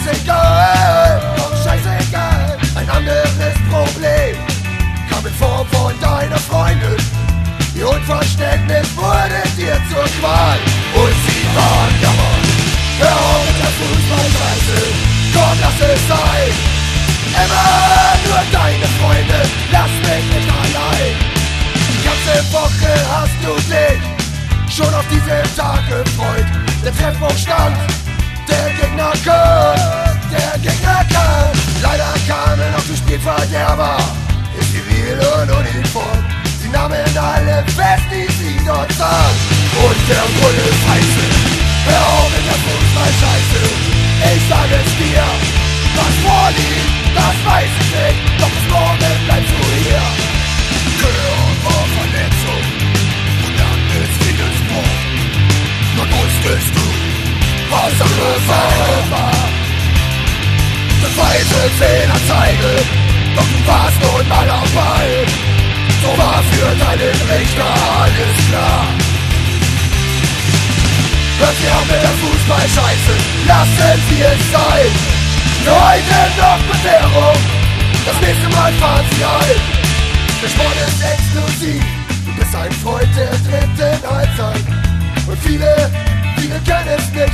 scheißegal, doch scheißegal. Ein anderes Problem kam in Form von deiner Freundin. Ihr Unverständnis wurde dir zur Qual und sie waren jammern. Hör auf mit der Fußball-Scheiße, komm, lass es sein. Immer nur deine Freunde, lass mich nicht allein. Die ganze Woche hast du dich schon auf diesen Tag gefreut. Der Treffpunkt stand, der Gegner kann. Leider kamen auch die Spielverderber in Zivil und Uniform. Sie nahmen alle fest, die sie dort sahen. Und der Bulle scheiße, hör auf mit der Fußball-Scheiße. Ich sag es dir, was vorliegt, das weiß ich nicht, doch bis morgen bleibst du hier. Körper Verletzung und dann ist vieles Bruch. Nun wusstest du, was Sache war. Das weiße Fehlanzeige, doch du warst nun mal auf Ball. So war für deinen Richter alles klar. Hört sie auf mit der Fußball-Scheiße, lassen sie es sein. Für heute noch Bewährung, das nächste Mal fahren sie ein. Der Sport ist exklusiv, du bist ein Freund der dritten Halbzeit. Und viele können es nicht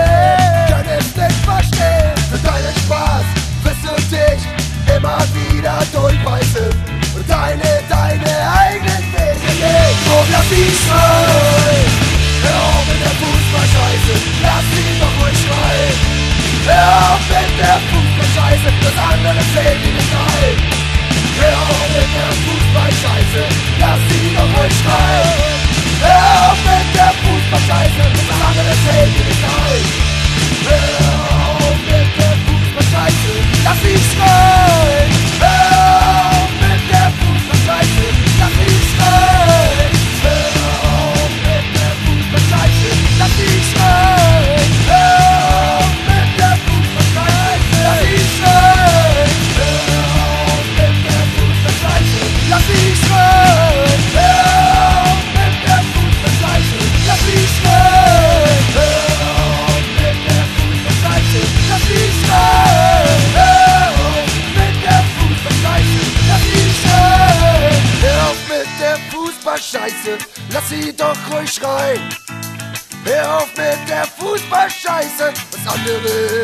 verstehen, Für deinen Spaß wirst du dich immer wieder durchbeißen und deine eigenen Wege gehen. Komm, lass sie schreien, hör auf mit der Fußball-Scheiße, lass sie doch ruhig schreien. Hör auf mit der Fußball-Scheiße, das andere zählt dir nicht ein. Hör auf mit der Fußball-Scheiße, lass sie doch ruhig schreien. Hör auf mit der Fußball-Scheiße, das andere zählt dir nicht ein. Hör auf mit der Fußball-Scheiße, lass sie schreien. Hör auf mit der Fußball-Scheiße, lass sie schreien. Hör auf mit der Fußball-Scheiße, lass sie schreien. Hör auf mit der Fußball-Scheiße, lass sie schreien. Hör auf mit der Fußball-Scheiße, lass sie schreien. Hör auf mit der Fußball-Scheiße, lass sie schreien. Hör auf mit der Fußball-Scheiße, lass sie schreien. Hör auf mit der Fußball-Scheiße, lass sie schreien. Hör auf mit der Fußball-Scheiße, lass sie doch ruhig schreien. Hör auf mit der Fußball-Scheiße, was andere